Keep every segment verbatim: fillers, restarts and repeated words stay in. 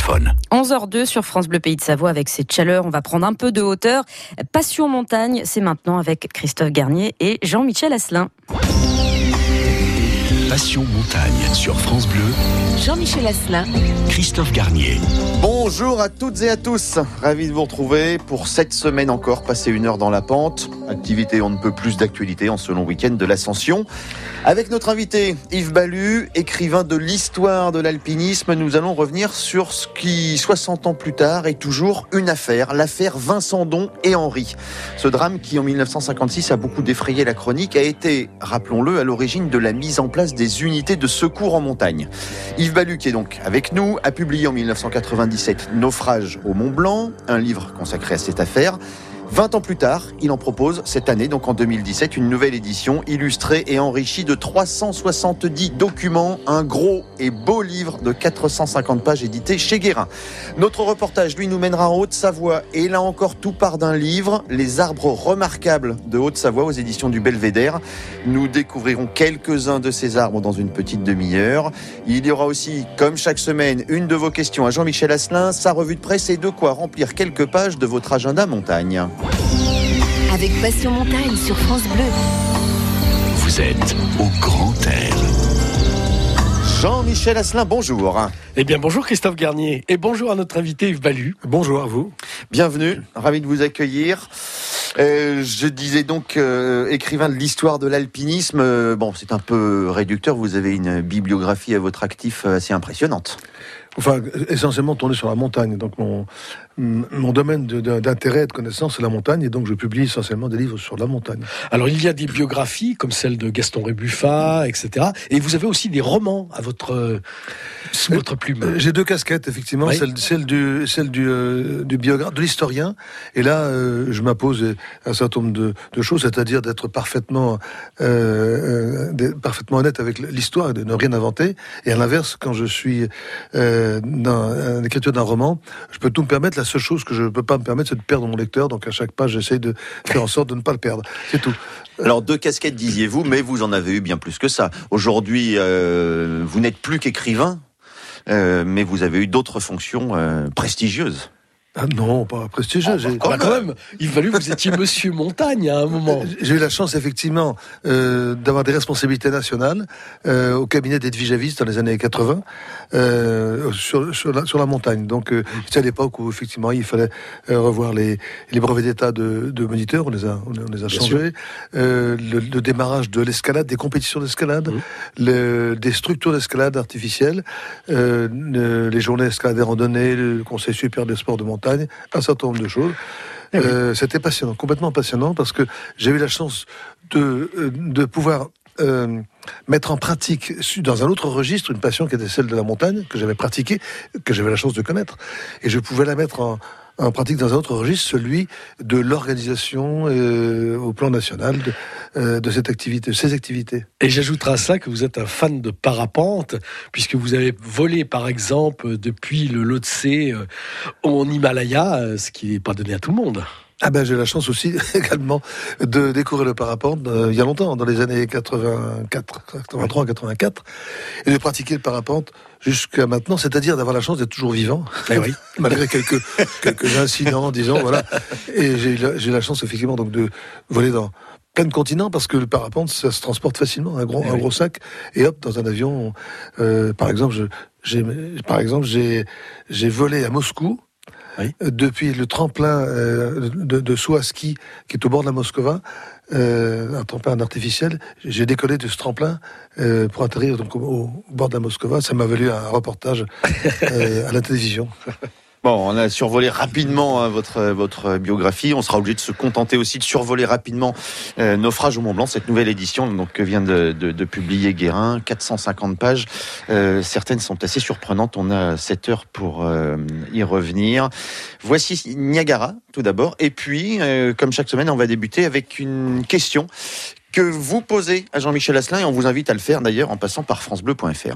téléphone. onze heures deux sur France Bleu Pays de Savoie avec cette chaleur. On va prendre un peu de hauteur. Passion montagne, c'est maintenant avec Christophe Garnier et Jean-Michel Asselin. Passion montagne sur France Bleu. Jean-Michel Asselin, Christophe Garnier. Bonjour à toutes et à tous, ravi de vous retrouver pour cette semaine encore, passer une heure dans la pente. Activité on ne peut plus d'actualité en ce long week-end de l'Ascension. Avec notre invité Yves Ballu, écrivain de l'histoire de l'alpinisme, nous allons revenir sur ce qui, soixante ans plus tard, est toujours une affaire, l'affaire Vincent Don et Henri. Ce drame qui, en dix-neuf cent cinquante-six, a beaucoup défrayé la chronique, a été, rappelons-le, à l'origine de la mise en place des unités de secours en montagne. Yves Ballu, qui est donc avec nous, a publié en dix-neuf cent quatre-vingt-dix-sept Naufrage au Mont Blanc, un livre consacré à cette affaire. vingt ans plus tard, il en propose cette année, donc en deux mille dix-sept, une nouvelle édition illustrée et enrichie de trois cent soixante-dix documents, un gros et beau livre de quatre cent cinquante pages édité chez Guérin. Notre reportage, lui, nous mènera en Haute-Savoie et là encore tout part d'un livre, Les arbres remarquables de Haute-Savoie aux éditions du Belvédère. Nous découvrirons quelques-uns de ces arbres dans une petite demi-heure. Il y aura aussi, comme chaque semaine, une de vos questions à Jean-Michel Asselin, sa revue de presse et de quoi remplir quelques pages de votre agenda montagne. avec Passion Montagne sur France Bleu. Vous êtes au grand air. Jean-Michel Asselin, bonjour. Eh bien, bonjour Christophe Garnier et bonjour à notre invité Yves Ballu. Bonjour à vous. Bienvenue, ravi de vous accueillir. Euh, je disais donc euh, écrivain de l'histoire de l'alpinisme. Euh, bon, c'est un peu réducteur, vous avez une bibliographie à votre actif assez impressionnante. Enfin, essentiellement tourné sur la montagne. Donc mon, mon domaine de, de, d'intérêt et de connaissance, c'est la montagne, et donc je publie essentiellement des livres sur la montagne. Alors il y a des biographies, comme celle de Gaston Rébuffat, et cetera. Et vous avez aussi des romans à votre, euh, sous votre plume. Euh, j'ai deux casquettes, effectivement, oui. celle, celle du, celle du, euh, du biographe, de l'historien. Et là, euh, je m'impose un certain nombre de, de choses, c'est-à-dire d'être parfaitement, euh, euh, parfaitement honnête avec l'histoire et de ne rien inventer. Et à l'inverse, quand je suis euh, dans l'écriture d'un roman, je peux tout me permettre. La seule chose que je ne peux pas me permettre, c'est de perdre mon lecteur. Donc à chaque page, j'essaie de faire en sorte de ne pas le perdre. C'est tout. Alors deux casquettes disiez-vous, mais vous en avez eu bien plus que ça. Aujourd'hui, euh, vous n'êtes plus qu'écrivain, euh, mais vous avez eu d'autres fonctions euh, prestigieuses. Ah non, pas prestigieux. Oh, j'ai... Bah, quand même, il fallut que vous étiez Monsieur Montagne à un moment. J'ai eu la chance, effectivement, euh, d'avoir des responsabilités nationales euh, au cabinet d'Edwige Avis dans les années quatre-vingts euh, sur, sur, la, sur la montagne. Donc, euh, c'était à l'époque où, effectivement, il fallait euh, revoir les, les brevets d'état de, de moniteurs. On les a, on, on les a changés. Euh, le, le démarrage de l'escalade, des compétitions d'escalade, mmh. le, des structures d'escalade artificielles, euh, le, les journées d'escalade et randonnée, le Conseil supérieur des sports de montagne, un certain nombre de choses. Oui. Euh, c'était passionnant, complètement passionnant, parce que j'ai eu la chance de, de pouvoir euh, mettre en pratique, dans un autre registre, une passion qui était celle de la montagne, que j'avais pratiquée, que j'avais la chance de connaître. Et je pouvais la mettre en, en pratique dans un autre registre, celui de l'organisation euh, au plan national de, euh, de cette activité, de ces activités. Et j'ajouterai à ça que vous êtes un fan de parapente, puisque vous avez volé, par exemple, depuis le Lhotse euh, en Himalaya, ce qui n'est pas donné à tout le monde. Ah ben j'ai la chance aussi également de découvrir le parapente euh, il y a longtemps, dans les années quatre-vingt-quatre, quatre-vingt-trois, quatre-vingt-quatre, et de pratiquer le parapente jusqu'à maintenant, c'est-à-dire d'avoir la chance d'être toujours vivant, eh oui. malgré quelques quelques incidents, disons, voilà. Et j'ai j'ai la chance effectivement donc de voler dans plein de continents, parce que le parapente, ça se transporte facilement, un gros, eh un oui. gros sac, et hop, dans un avion. Euh, par exemple, je, j'ai, par exemple, j'ai, j'ai volé à Moscou. Oui. Depuis le tremplin euh, de, de saut à ski qui est au bord de la Moskova, euh, un tremplin artificiel, j'ai décollé de ce tremplin euh, pour atterrir donc au, au bord de la Moskova. Ça m'a valu un reportage euh, à la télévision. Bon, on a survolé rapidement hein, votre votre biographie. On sera obligé de se contenter aussi de survoler rapidement euh, Naufrage au Mont Blanc, cette nouvelle édition donc que vient de, de, de publier Guérin, quatre cent cinquante pages. Euh, certaines sont assez surprenantes. On a sept heures pour euh, y revenir. Voici Niagara tout d'abord, et puis euh, comme chaque semaine, on va débuter avec une question que vous posez à Jean-Michel Asselin, et on vous invite à le faire d'ailleurs en passant par francebleu point f r.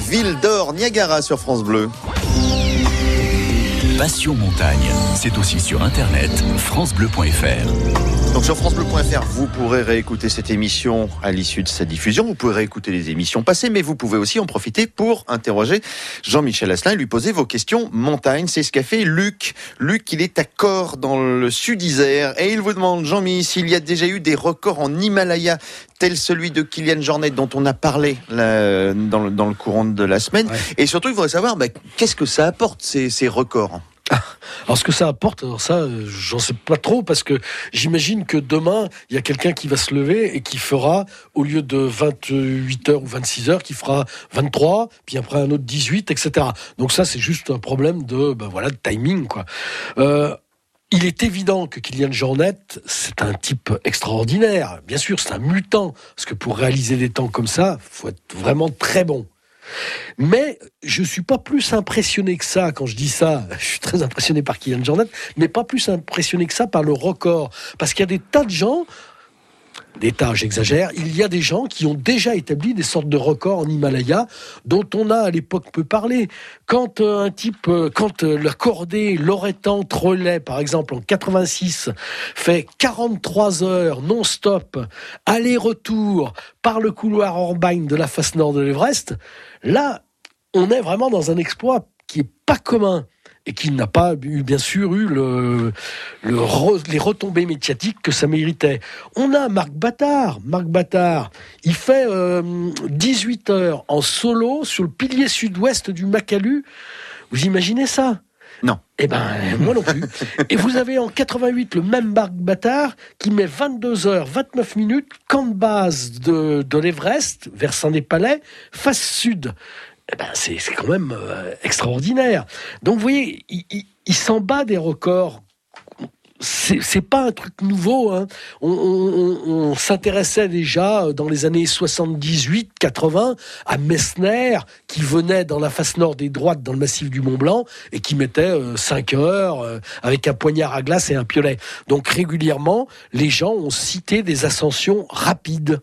Ville d'Or, Niagara sur France Bleu. Passion Montagne, c'est aussi sur internet, francebleu point f r. Donc sur francebleu point f r, vous pourrez réécouter cette émission à l'issue de sa diffusion. Vous pourrez réécouter les émissions passées, mais vous pouvez aussi en profiter pour interroger Jean-Michel Asselin et lui poser vos questions montagne. C'est ce qu'a fait Luc. Luc, il est à Corps, dans le Sud-Isère, et il vous demande, Jean-Mi, s'il y a déjà eu des records en Himalaya, tel celui de Kilian Jornet, dont on a parlé là, dans, le, dans le courant de la semaine. Ouais. Et surtout, il voudrait savoir, bah, qu'est-ce que ça apporte, ces, ces records ? Alors ce que ça apporte, alors ça, j'en sais pas trop, parce que j'imagine que demain, il y a quelqu'un qui va se lever et qui fera, au lieu de vingt-huit heures ou vingt-six heures, qui fera vingt-trois, puis après un autre dix-huit, et cetera. Donc ça, c'est juste un problème de, ben voilà, de timing, quoi. Euh, il est évident que Kilian Jornet, c'est un type extraordinaire. Bien sûr, c'est un mutant, parce que pour réaliser des temps comme ça, faut être vraiment très bon. Mais je suis pas plus impressionné que ça. Quand je dis ça, je suis très impressionné par Kilian Jornet, mais pas plus impressionné que ça par le record. Parce qu'il y a des tas de gens, des tas, j'exagère, il y a des gens qui ont déjà établi des sortes de records en Himalaya dont on a à l'époque peu parlé. Quand euh, un type, euh, quand euh, la cordée Loretan Trollet, par exemple, en quatre-vingt-six, fait quarante-trois heures non-stop, aller-retour par le couloir Orbein de la face nord de l'Everest, là, on est vraiment dans un exploit qui est pas commun. Et qui n'a pas eu, bien sûr, eu le, le re, les retombées médiatiques que ça méritait. On a Marc Battard. Marc Battard, il fait euh, dix-huit heures en solo sur le pilier sud-ouest du Makalu. Vous imaginez ça ? Non. Eh ben, moi non plus. Et vous avez en quatre-vingt-huit le même Marc Battard qui met vingt-deux heures vingt-neuf minutes, camp de base de, de l'Everest, vers Saint-Des-Palais, face sud. Eh ben, c'est, c'est quand même euh, extraordinaire. Donc, vous voyez, il, il, il s'en bat des records. C'est, c'est pas un truc nouveau, hein. On, on, on s'intéressait déjà dans les années soixante-dix-huit quatre-vingts à Messner, qui venait dans la face nord des droites dans le massif du Mont Blanc et qui mettait euh, cinq heures euh, avec un poignard à glace et un piolet. Donc régulièrement, les gens ont cité des ascensions rapides.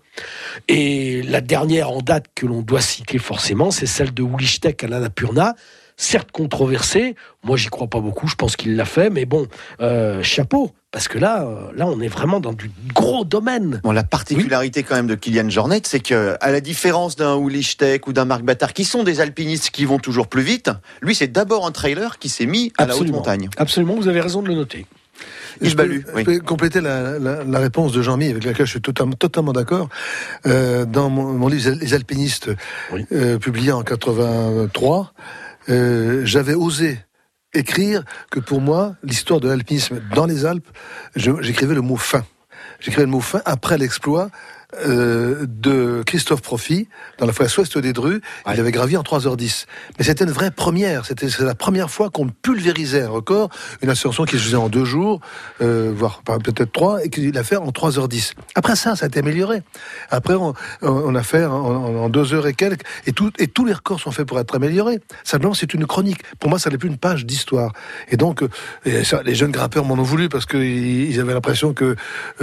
Et la dernière en date que l'on doit citer forcément, c'est celle de Ulichtek à l'Annapurna. Certes controversé, moi j'y crois pas beaucoup, je pense qu'il l'a fait, mais bon, euh, chapeau, parce que là, euh, là on est vraiment dans du gros domaine. Bon, la particularité oui. quand même de Kilian Jornet, c'est que, à la différence d'un Ulichtek ou d'un Marc Battard, qui sont des alpinistes qui vont toujours plus vite, lui c'est d'abord un trailer qui s'est mis à Absolument. la haute montagne. Absolument, vous avez raison de le noter. Je peux, oui. je peux compléter la, la, la réponse de Jean-Mi, avec laquelle je suis totalement, totalement d'accord. Euh, dans mon, mon livre Les Alpinistes, oui. euh, publié en quatre-vingt-trois, Euh, j'avais osé écrire que pour moi, l'histoire de l'alpinisme dans les Alpes, je, j'écrivais le mot fin. J'écrivais le mot fin après l'exploit euh, de Christophe Profit dans la face ouest des Drus. Ouais. Il avait gravi en trois heures dix. Mais c'était une vraie première. C'était c'est la première fois qu'on pulvérisait un record, une ascension qui se faisait en deux jours, euh, voire peut-être trois, et qu'il a fait en trois heures dix. Après ça, ça a été amélioré. Après, on, on a fait en, en deux heures et quelques, et, tout, et tous les records sont faits pour être améliorés. Simplement, c'est une chronique. Pour moi, ça n'est plus une page d'histoire. Et donc, et ça, les jeunes grimpeurs m'en ont voulu parce qu'ils avaient l'impression que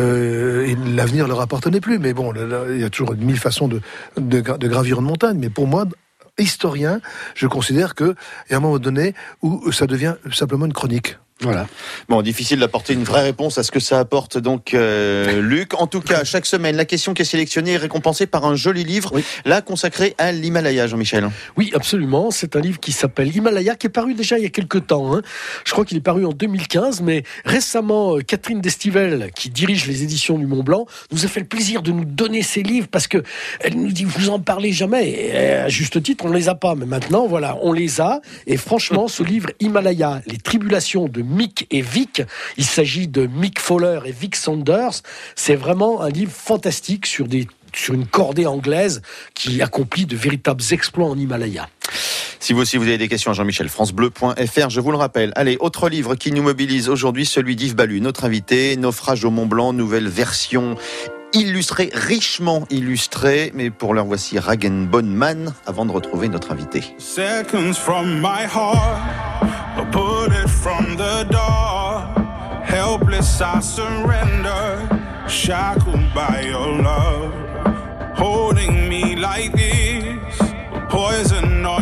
euh, l'avenir leur appartenait plus. Mais bon, Bon, il y a toujours mille façons de, de, de gravir une montagne, mais pour moi, historien, je considère qu'il y a un moment donné où ça devient simplement une chronique. Voilà. Bon, difficile d'apporter une vraie réponse à ce que ça apporte donc euh, Luc. En tout cas, chaque semaine, la question qui est sélectionnée est récompensée par un joli livre, oui. là consacré à l'Himalaya, Jean-Michel. Oui, absolument. C'est un livre qui s'appelle Himalaya, qui est paru déjà il y a quelques temps. Hein. Je crois qu'il est paru en deux mille quinze, mais récemment, Catherine Destivelle, qui dirige les éditions du Mont Blanc, nous a fait le plaisir de nous donner ces livres parce que elle nous dit vous en parlez jamais. Et à juste titre, on les a pas, mais maintenant, voilà, on les a. Et franchement, ce livre Himalaya, les tribulations de Mick et Vic, il s'agit de Mick Fowler et Vic Saunders, c'est vraiment un livre fantastique sur, des, sur une cordée anglaise qui accomplit de véritables exploits en Himalaya. Si vous aussi vous avez des questions à Jean-Michel, francebleu point f r, je vous le rappelle. Allez, autre livre qui nous mobilise aujourd'hui, celui d'Yves Balu, notre invité, Naufrage au Mont Blanc, nouvelle version illustrée, richement illustrée, mais pour l'heure voici Rag and Bone Man, avant de retrouver notre invité. Seconds from my heart, a bullet from the door, helpless I surrender, shackled by your love, holding me like this, poison on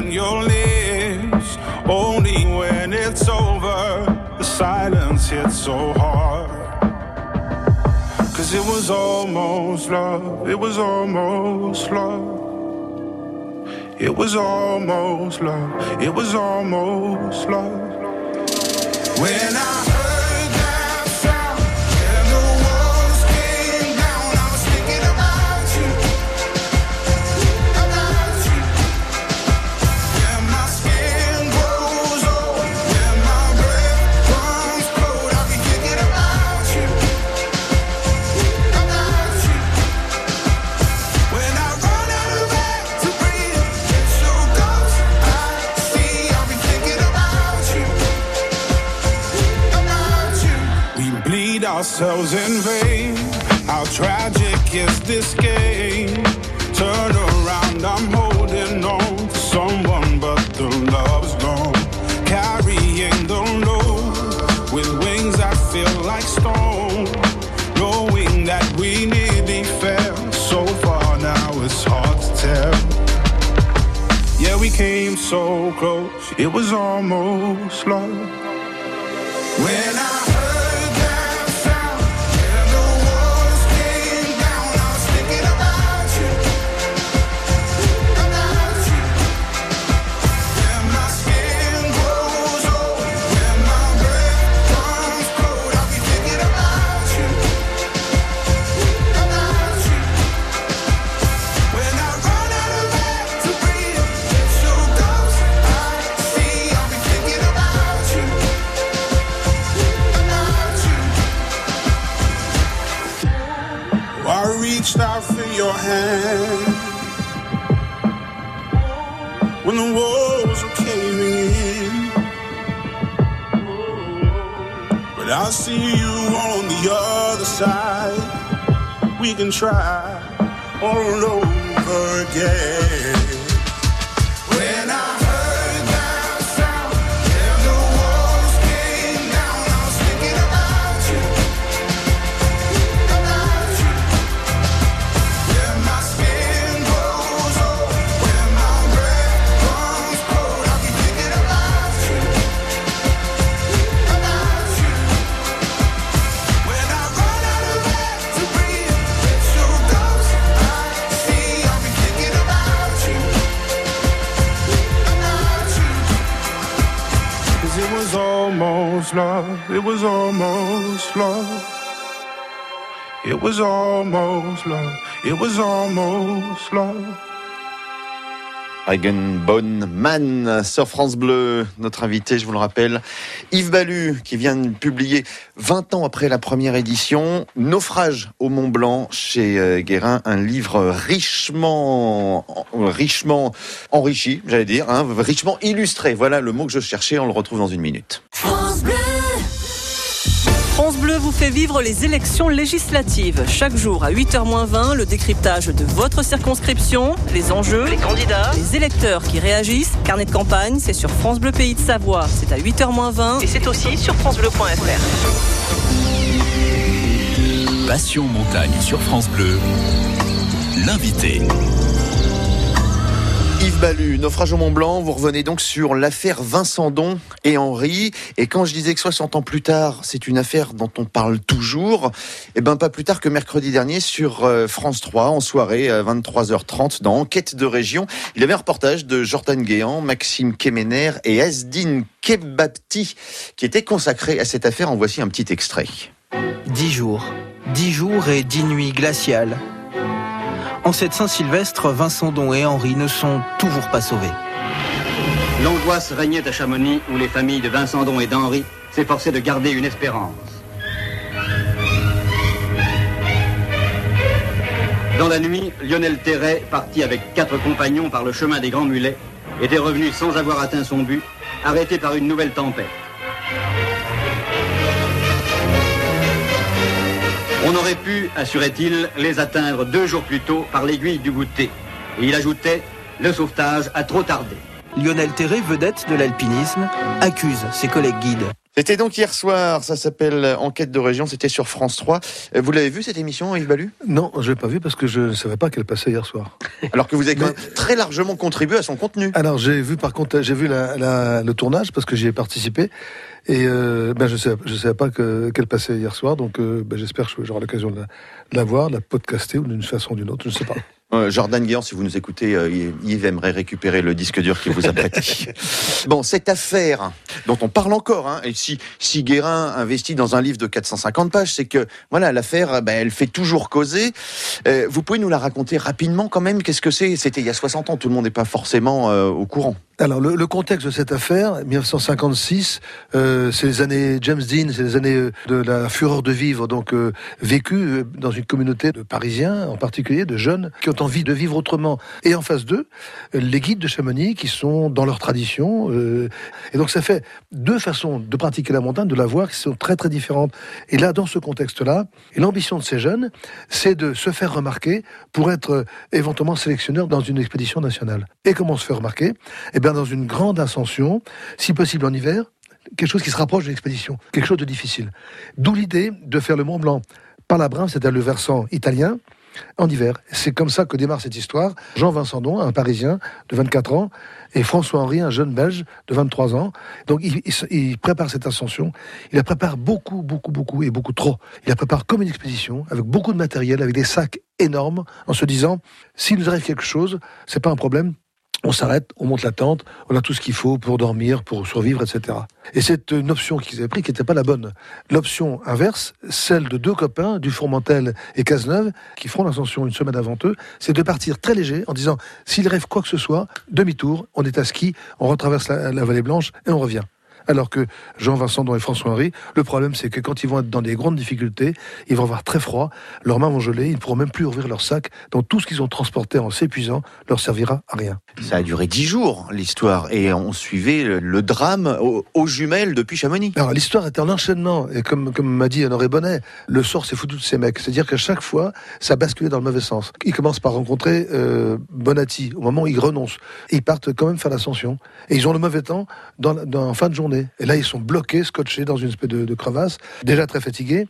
so hard. Cause it was almost love, it was almost love. It was almost love, it was almost love. When I heard that sound and the walls came down, I was thinking about you, about you. When my skin grows old, when my breath comes cold, I'll be thinking about you, about you. When I run out of air to breathe, it's your ghost I see, I'll be thinking about you. We bleed ourselves in vain. How tragic is this game? Turn around, I'm holding on to someone, but the love's gone. Carrying the load with wings that feel like stone. Knowing that we nearly fell so far, now it's hard to tell. Yeah, we came so close, it was almost love. When I heard that sound and the walls came down, I was thinking about you, about you. When my skin grows old, when my breath comes cold, I'll be thinking about you, about you. When I run out of air to breathe, it's your ghost I see, I'll be thinking about you. I reached out for your hand when the walls were caving in, but I see you on the other side. We can try all over again. When I heard that sound and the walls came down, I was thinking about you, about you. When my skin grows old, when my breath comes cold, I'll be thinking about you, about you. When I run out of air to breathe, it's your ghost I see, I'll be thinking about you, about you. Cause it was almost love, it was almost love. It was almost love, it was almost love. Eigenbone Man sur France Bleu. Notre invité, je vous le rappelle, Yves Ballu, qui vient de publier vingt ans après la première édition, Naufrage au Mont Blanc chez euh, Guérin, un livre richement, richement enrichi, j'allais dire, hein, richement illustré. Voilà le mot que je cherchais, on le retrouve dans une minute. France Bleu. France Bleu vous fait vivre les élections législatives. Chaque jour à huit heures moins vingt, le décryptage de votre circonscription, les enjeux, les candidats, les électeurs qui réagissent. Carnet de campagne, c'est sur France Bleu Pays de Savoie. C'est à huit heures moins vingt et c'est aussi sur francebleu point f r. Passion montagne sur France Bleu. L'invité. Yves Ballu, Naufrage au Mont Blanc, vous revenez donc sur l'affaire Vincent Don et Henri. Et quand je disais que soixante ans plus tard, c'est une affaire dont on parle toujours, et ben pas plus tard que mercredi dernier sur France trois, en soirée à vingt-trois heures trente, dans Enquête de région. Il y avait un reportage de Jordan Guéant, Maxime Kemener et Asdine Kebabti qui était consacré à cette affaire. En voici un petit extrait. Dix jours, dix jours et dix nuits glaciales. En cette Saint-Sylvestre, Vincent Don et Henri ne sont toujours pas sauvés. L'angoisse régnait à Chamonix, où les familles de Vincent Don et d'Henri s'efforçaient de garder une espérance. Dans la nuit, Lionel Terret, parti avec quatre compagnons par le chemin des Grands Mulets, était revenu sans avoir atteint son but, arrêté par une nouvelle tempête. On aurait pu, assurait-il, les atteindre deux jours plus tôt par l'aiguille du goûter. Et il ajoutait, le sauvetage a trop tardé. Lionel Terré, vedette de l'alpinisme, accuse ses collègues guides. C'était donc hier soir, ça s'appelle Enquête de région, c'était sur France trois. Vous l'avez vu cette émission, Yves Ballu ? Non, je l'ai pas vu parce que je ne savais pas qu'elle passait hier soir. Alors que vous avez quand Mais... même très largement contribué à son contenu. Alors j'ai vu par contre, j'ai vu la, la, le tournage parce que j'y ai participé et euh, ben je sais, je savais pas que, qu'elle passait hier soir, donc euh, ben, j'espère que j'aurai l'occasion de la, de la voir, de la podcaster ou d'une façon ou d'une autre, je ne sais pas. Euh, Jordan Guéant, si vous nous écoutez, euh, Yves aimerait récupérer le disque dur qu'il vous a prêté. Bon, cette affaire dont on parle encore, hein, et si, si Guérin investit dans un livre de quatre cent cinquante pages, c'est que voilà, l'affaire, ben, elle fait toujours causer. Euh, vous pouvez nous la raconter rapidement quand même ? Qu'est-ce que c'est ? C'était il y a soixante ans, tout le monde n'est pas forcément euh, au courant. Alors, le, le contexte de cette affaire, dix-neuf cent cinquante-six, euh, c'est les années James Dean, c'est les années de la fureur de vivre, donc euh, vécues dans une communauté de Parisiens, en particulier de jeunes, qui ont envie de vivre autrement. Et en face d'eux, les guides de Chamonix, qui sont dans leur tradition. Euh, et donc, ça fait deux façons de pratiquer la montagne, de la voir, qui sont très très différentes. Et là, dans ce contexte-là, et l'ambition de ces jeunes, c'est de se faire remarquer pour être euh, éventuellement sélectionneur dans une expédition nationale. Et comment se faire remarquer ? Eh bien, dans une grande ascension, si possible en hiver, quelque chose qui se rapproche de l'expédition, quelque chose de difficile. D'où l'idée de faire le Mont Blanc par la Brinve, c'est-à-dire le versant italien, en hiver. C'est comme ça que démarre cette histoire. Jean-Vincent Don, un Parisien de vingt-quatre ans, et François-Henri, un jeune Belge de vingt-trois ans. Donc il, il, il prépare cette ascension. Il la prépare beaucoup, beaucoup, beaucoup, et beaucoup trop. Il la prépare comme une expédition, avec beaucoup de matériel, avec des sacs énormes, en se disant, s'il nous arrive quelque chose, c'est pas un problème. On s'arrête, on monte la tente, on a tout ce qu'il faut pour dormir, pour survivre, et cetera. Et c'est une option qu'ils avaient prise qui n'était pas la bonne. L'option inverse, celle de deux copains, Dufourmentel et Cazeneuve, qui feront l'ascension une semaine avant eux, c'est de partir très léger en disant, s'il rêve quoi que ce soit, demi-tour, on est à ski, on retraverse la, la vallée blanche et on revient. Alors que Jean-Vincent Don et François-Henri, le problème c'est que quand ils vont être dans des grandes difficultés, ils vont avoir très froid, leurs mains vont geler, ils ne pourront même plus ouvrir leur sac, donc tout ce qu'ils ont transporté en s'épuisant leur servira à rien. Ça a duré dix jours l'histoire, et on suivait le, le drame aux, aux jumelles depuis Chamonix. Alors l'histoire était en enchaînement, et comme, comme m'a dit Honoré Bonnet, le sort s'est foutu de ces mecs, c'est-à-dire qu'à chaque fois, ça basculait dans le mauvais sens. Ils commencent par rencontrer euh, Bonatti, au moment où ils renoncent, et ils partent quand même faire l'ascension, et ils ont le mauvais temps dans, dans, en fin de journée. Et là, ils sont bloqués, scotchés dans une espèce de, de crevasse, déjà très fatigués.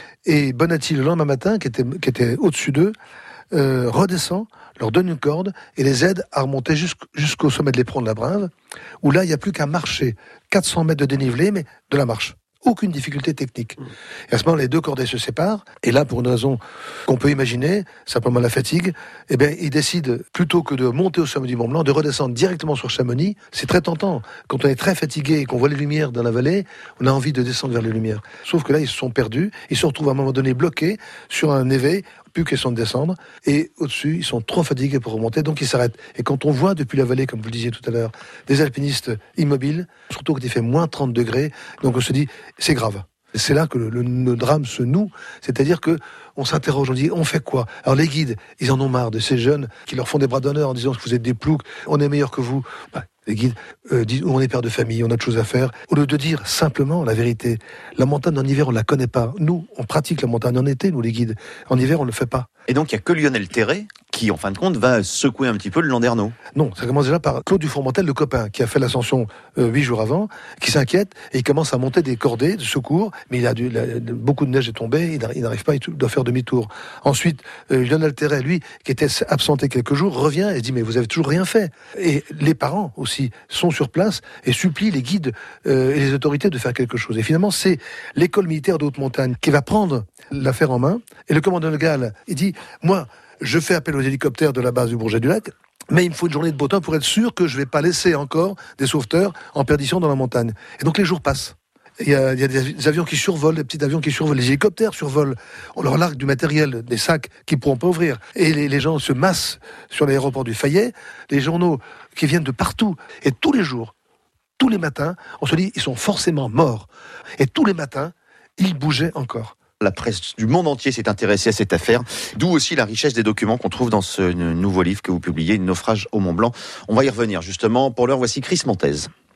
Et Bonatti, le lendemain matin, qui était, qui était au-dessus d'eux, euh, redescend, leur donne une corde et les aide à remonter jusqu', jusqu'au sommet de l'éperon de la Brinve, où là, il n'y a plus qu'à marcher. quatre cents mètres de dénivelé, mais de la marche. Aucune difficulté technique. Et à ce moment, les deux cordées se séparent. Et là, pour une raison qu'on peut imaginer, simplement la fatigue, eh bien, ils décident, plutôt que de monter au sommet du Mont Blanc, de redescendre directement sur Chamonix. C'est très tentant. Quand on est très fatigué et qu'on voit les lumières dans la vallée, on a envie de descendre vers les lumières. Sauf que là, ils se sont perdus. Ils se retrouvent à un moment donné bloqués sur un névé, plus question de descendre. Et au-dessus, ils sont trop fatigués pour remonter, donc ils s'arrêtent. Et quand on voit depuis la vallée, comme vous le disiez tout à l'heure, des alpinistes immobiles, surtout quand il fait moins trente degrés, donc on se dit, c'est grave. C'est là que le, le, le drame se noue, c'est-à-dire que on s'interroge, on dit, on fait quoi ? Alors les guides, ils en ont marre de ces jeunes qui leur font des bras d'honneur en disant que vous êtes des ploucs, on est meilleurs que vous. Bah, les guides euh, disent, on est père de famille, on a de choses à faire. Au lieu de dire simplement la vérité, la montagne en hiver, on la connaît pas. Nous, on pratique la montagne en été, nous les guides. En hiver, on ne le fait pas. Et donc, il n'y a que Lionel Terré qui, en fin de compte, va secouer un petit peu le Landerneau. Non, ça commence déjà par Claude Dufourmentel, le copain, qui a fait l'ascension euh, huit jours avant, qui s'inquiète, et il commence à monter des cordées de secours, mais il a, dû, il a beaucoup de neige est tombée, il n'arrive pas, il doit faire demi-tour. Ensuite, euh, Lionel Terré, lui, qui était absenté quelques jours, revient et dit, mais vous avez toujours rien fait. Et les parents aussi sont sur place et supplient les guides euh, et les autorités de faire quelque chose. Et finalement, c'est l'école militaire de haute montagne qui va prendre l'affaire en main, et le commandant de Gall, il dit, moi, je fais appel aux hélicoptères de la base du Bourget-du-Lac, mais il me faut une journée de beau temps pour être sûr que je ne vais pas laisser encore des sauveteurs en perdition dans la montagne. Et donc les jours passent. Il y a, il y a des avions qui survolent, des petits avions qui survolent, les hélicoptères survolent. On leur largue du matériel, des sacs qu'ils ne pourront pas ouvrir. Et les, les gens se massent sur l'aéroport du Fayet, les journaux qui viennent de partout. Et tous les jours, tous les matins, on se dit, ils sont forcément morts. Et tous les matins, ils bougeaient encore. La presse du monde entier s'est intéressée à cette affaire, d'où aussi la richesse des documents qu'on trouve dans ce nouveau livre que vous publiez, Naufrage au Mont Blanc. On va y revenir justement. Pour l'heure, voici Chris Montez.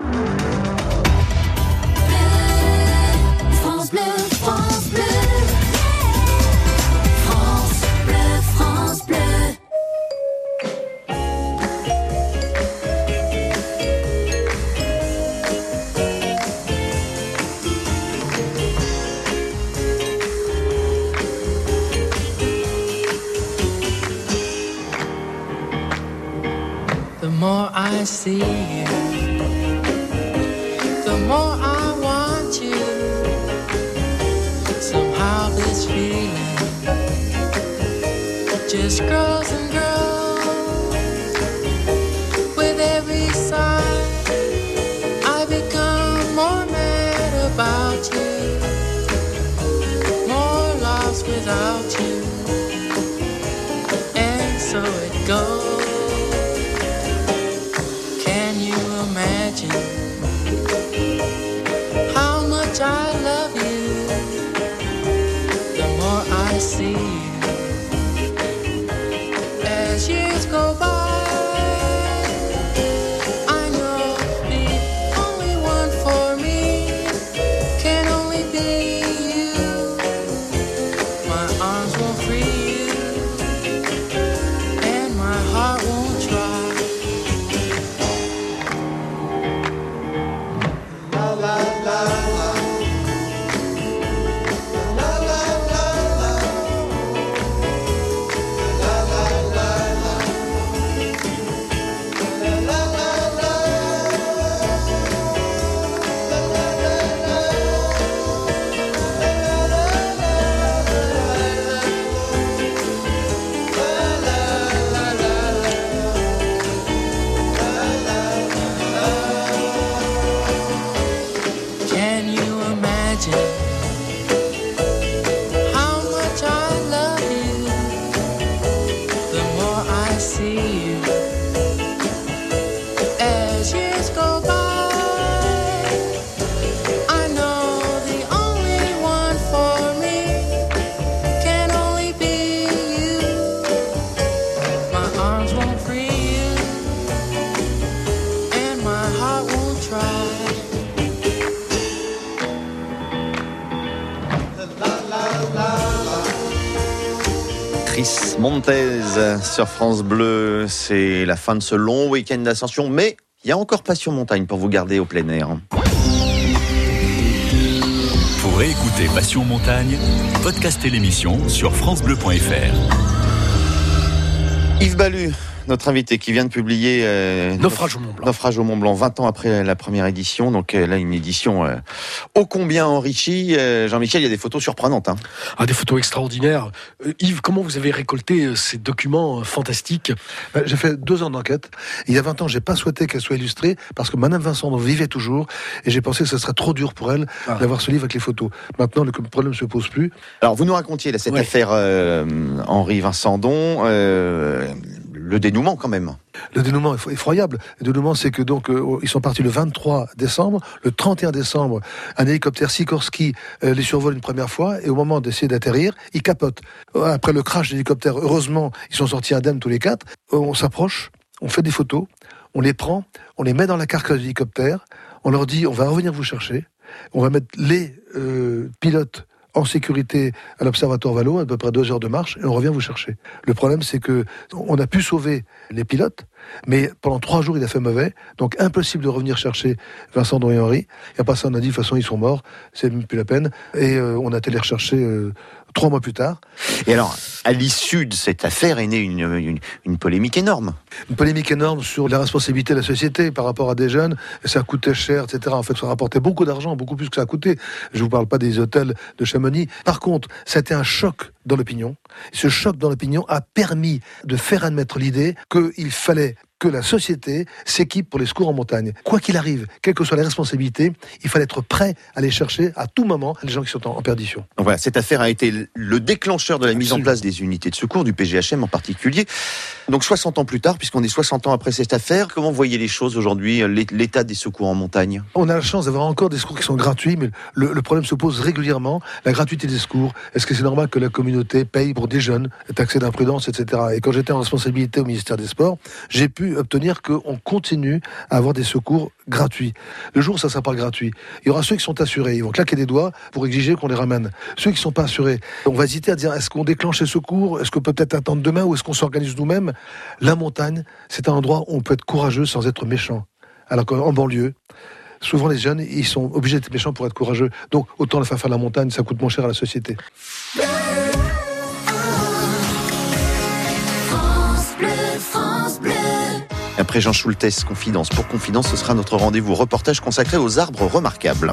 France Bleu, France Bleu. France Bleu, France Bleu. see you, the more I want you. Somehow this feeling just grows and grows. With every sigh, I become more mad about you, more lost without you. And so it goes. Can you imagine how much I love you? The more I see you, as years go by, I know the only one for me can only be you. My arms won't free you, and my heart won't try. La la la la. La la la la. La la la la. La la la la. La la Can you imagine how much I love you? The more I see you, as years go by, I know the only one for me can only be you. My arms won't free you, and my heart won't try. Chris Montez sur France Bleu, c'est la fin de ce long week-end d'ascension, mais il y a encore Passion Montagne pour vous garder au plein air. Pour réécouter Passion Montagne, podcastez l'émission sur francebleu point fr. Yves Balu, notre invité qui vient de publier euh, Naufrage au Mont Blanc. Naufrage au Mont Blanc, vingt ans après la première édition, donc euh, là une édition euh, ô combien enrichie. Euh, Jean-Michel, il y a des photos surprenantes. Hein. Ah, des photos extraordinaires. Euh, Yves, comment vous avez récolté euh, ces documents euh, fantastiques? Ben, j'ai fait deux ans d'enquête. Il y a vingt ans, j'ai pas souhaité qu'elle soit illustrée parce que Madame Vincent vivait toujours et j'ai pensé que ce serait trop dur pour elle ah. d'avoir ce livre avec les photos. Maintenant, le problème ne se pose plus. Alors, vous nous racontiez là, cette ouais. affaire euh, Henri Vincendon, euh, le dénouement quand même. Le dénouement est effroyable. Le dénouement, c'est que donc euh, ils sont partis le vingt-trois décembre. Le trente et un décembre, un hélicoptère Sikorsky euh, les survole une première fois et au moment d'essayer d'atterrir, ils capotent. Après le crash de l'hélicoptère, heureusement, ils sont sortis indemnes tous les quatre. On s'approche, on fait des photos, on les prend, on les met dans la carcasse de l'hélicoptère. On leur dit, on va revenir vous chercher. On va mettre les euh, pilotes en sécurité à l'Observatoire Valo, à peu près deux heures de marche, et on revient vous chercher. Le problème, c'est que on a pu sauver les pilotes, mais pendant trois jours, il a fait mauvais, donc impossible de revenir chercher Vincent et Henri. Et après ça, on a dit, de toute façon, ils sont morts, c'est même plus la peine, et euh, on a été les rechercher euh, trois mois plus tard. Et alors, à l'issue de cette affaire est née une, une, une polémique énorme. Une polémique énorme sur la responsabilité de la société par rapport à des jeunes, et ça coûtait cher, et cetera. En fait, ça rapportait beaucoup d'argent, beaucoup plus que ça a coûté. Je vous parle pas des hôtels de Chamonix. Par contre, ça a été un choc dans l'opinion. Ce choc dans l'opinion a permis de faire admettre l'idée qu'il fallait que la société s'équipe pour les secours en montagne. Quoi qu'il arrive, quelles que soient les responsabilités, il fallait être prêt à aller chercher à tout moment les gens qui sont en, en perdition. Donc voilà, cette affaire a été le déclencheur de la mise Absolument. en place des unités de secours, du P G H M en particulier. Donc soixante ans plus tard, puisqu'on est soixante ans après cette affaire, comment vous voyez les choses aujourd'hui, l'état des secours en montagne? On a la chance d'avoir encore des secours qui sont gratuits, mais le, le problème se pose régulièrement. La gratuité des secours, est-ce que c'est normal que la communauté paye pour des jeunes, taxés d'imprudence, et cetera. Et quand j'étais en responsabilité au ministère des Sports, j'ai pu obtenir qu'on continue à avoir des secours gratuits. Le jour où ça ne sera pas gratuit, il y aura ceux qui sont assurés, ils vont claquer des doigts pour exiger qu'on les ramène. Ceux qui ne sont pas assurés, on va hésiter à dire, est-ce qu'on déclenche les secours, est-ce qu'on peut peut-être attendre demain, ou est-ce qu'on s'organise nous-mêmes? La montagne, c'est un endroit où on peut être courageux sans être méchant. Alors qu'en banlieue, souvent les jeunes, ils sont obligés d'être méchants pour être courageux. Donc autant le faire faire la montagne, ça coûte moins cher à la société. Après Jean Schultes, Confidence pour Confidence, ce sera notre rendez-vous reportage consacré aux arbres remarquables.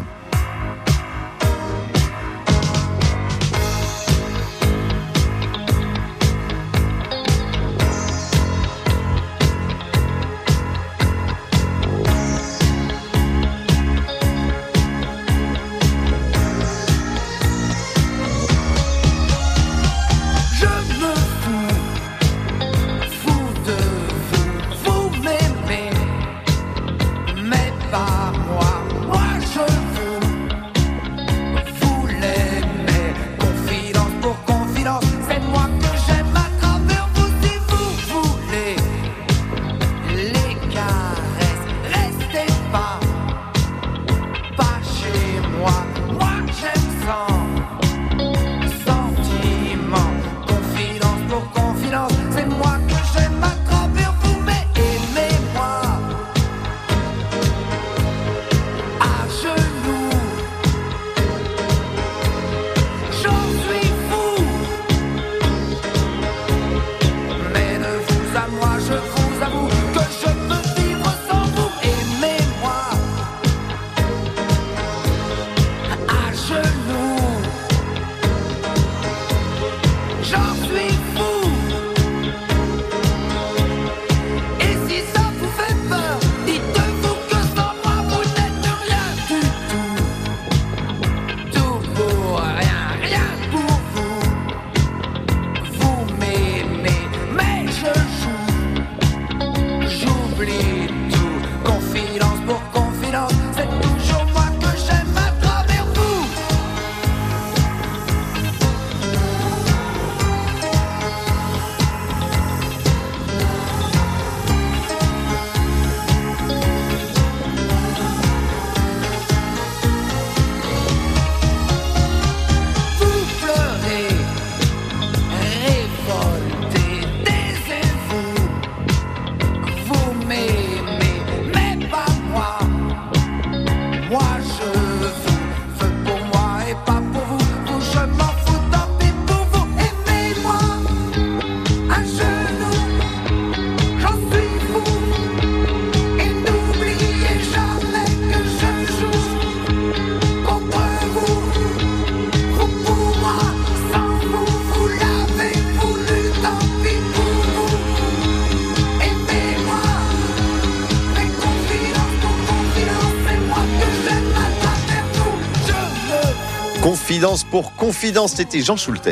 Confidence pour Confidence, c'était Jean Schultes.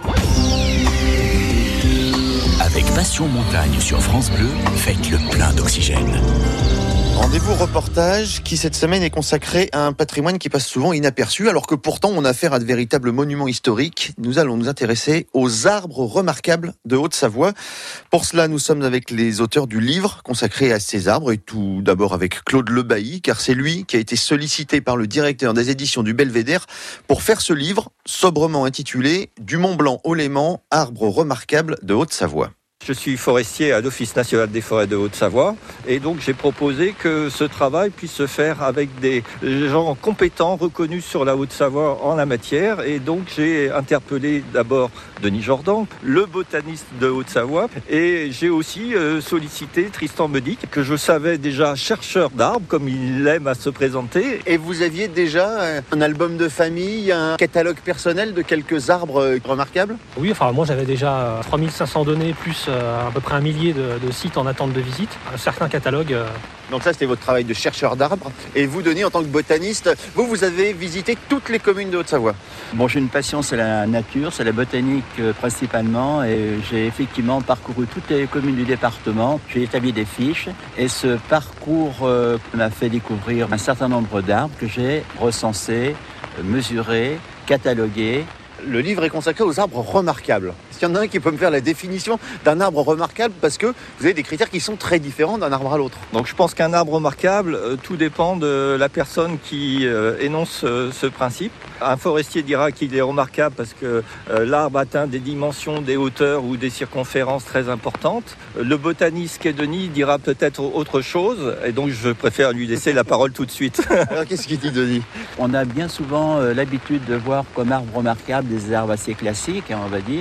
Avec Passion Montagne sur France Bleu, faites le plein d'oxygène. Rendez-vous reportage qui cette semaine est consacré à un patrimoine qui passe souvent inaperçu alors que pourtant on a affaire à de véritables monuments historiques. Nous allons nous intéresser aux arbres remarquables de Haute-Savoie. Pour cela, nous sommes avec les auteurs du livre consacré à ces arbres et tout d'abord avec Claude Lebailly car c'est lui qui a été sollicité par le directeur des éditions du Belvédère pour faire ce livre sobrement intitulé « Du Mont Blanc au Léman, arbres remarquables de Haute-Savoie ». Je suis forestier à l'Office national des forêts de Haute-Savoie et donc j'ai proposé que ce travail puisse se faire avec des gens compétents, reconnus sur la Haute-Savoie en la matière et donc j'ai interpellé d'abord Denis Jordan, le botaniste de Haute-Savoie et j'ai aussi euh, sollicité Tristan Medic que je savais déjà chercheur d'arbres comme il aime à se présenter. Et vous aviez déjà un album de famille, un catalogue personnel de quelques arbres remarquables ? Oui, enfin moi j'avais déjà trois mille cinq cents données plus à peu près un millier de, de sites en attente de visite, un certain catalogue. Donc ça, c'était votre travail de chercheur d'arbres. Et vous, Denis, en tant que botaniste, vous, vous avez visité toutes les communes de Haute-Savoie. Bon, j'ai une passion, c'est la nature, c'est la botanique euh, principalement. Et j'ai effectivement parcouru toutes les communes du département. J'ai établi des fiches. Et ce parcours euh, m'a fait découvrir un certain nombre d'arbres que j'ai recensés, euh, mesurés, catalogués. Le livre est consacré aux arbres remarquables. Est-ce qu'il y en a un qui peut me faire la définition d'un arbre remarquable ? Parce que vous avez des critères qui sont très différents d'un arbre à l'autre. Donc je pense qu'un arbre remarquable, euh, tout dépend de la personne qui euh, énonce euh, ce principe. Un forestier dira qu'il est remarquable parce que euh, l'arbre atteint des dimensions, des hauteurs ou des circonférences très importantes. Le botaniste qu'est Denis dira peut-être autre chose et donc je préfère lui laisser la parole tout de suite. Alors qu'est-ce qu'il dit Denis ? On a bien souvent euh, l'habitude de voir comme arbre remarquable des arbres assez classiques, hein, on va dire, un